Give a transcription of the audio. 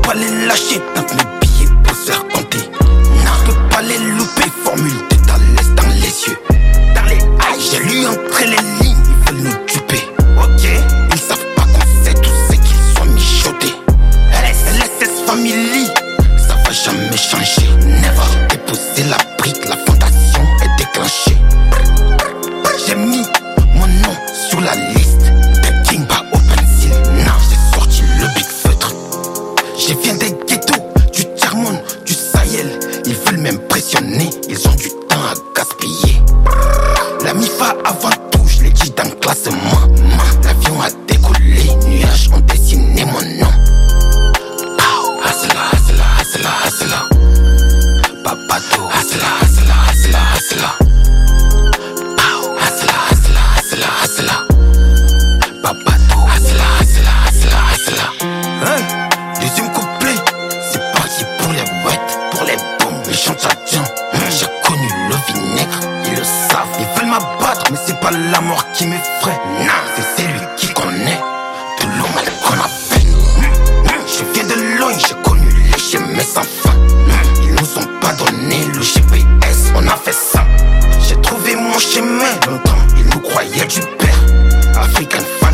pas les lâcher, tente mes billets pour se faire compter. Non, je peux pas les louper, formule tête à l'aise dans les yeux. Dans les hailles, j'ai lu entre les lignes, ils veulent nous duper. Ok, ils savent pas qu'on sait tout ce qu'ils sont mijotés. LSS Family, ça va jamais changer. Never déposer la brique, la fondation est déclenchée. J'ai mis mon nom sur la liste des kings, pas au pencil. Non, j'ai sorti le big feutre. Je viens des ghettos, du Tiers-Monde, du Sahel. Ils veulent m'impressionner, ils ont du temps à gaspiller. La MIFA avant tout, je l'ai dit dans le classement. L'avion a décollé, nuages ont dessiné mon nom. Hasla, hasla, hasla, hasla. Papato, hasla, hasla, hasla, hasla. Hasla, hasla, hasla, hasla. Papato, hasla, hasla, hasla, hasla. Hein? Deuxième couplet, c'est parti pour les wets, pour les bombes, les chants tchadjiens. J'ai connu le vinaigre, ils le savent. Ils veulent m'abattre, mais c'est pas la mort qui m'effraie. Non, c'est celui qui connaît tout le mal qu'on a fait. Je viens de loin, j'ai connu les chemins sans fin. Ils nous ont pas donné le GPS, on a fait ça. J'ai trouvé mon chemin, longtemps ils nous croyaient du père. African